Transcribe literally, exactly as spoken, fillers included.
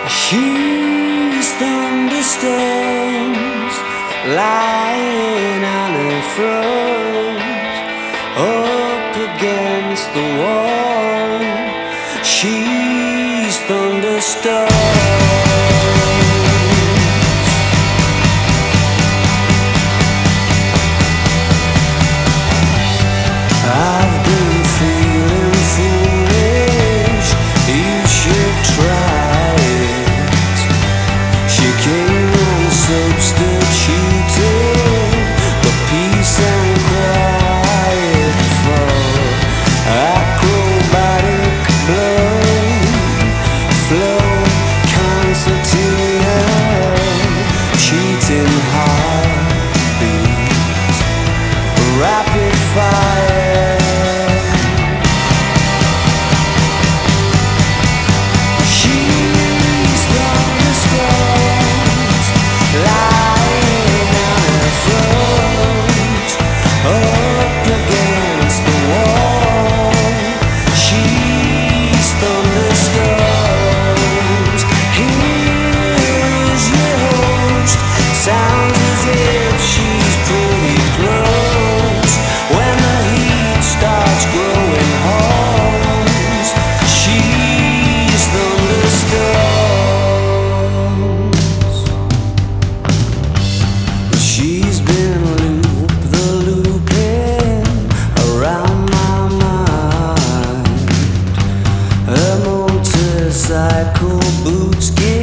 She's thunderstorms lying on her front, up against the wall. She's thunderstorms. I've been feeling foolish, you should try it. She came on substituted the peace and quiet for acrobatic blood flow, concertina, cheating heartbeat, rapid fire. She's been loop-the-looping around my mind. Her motorcycle boots give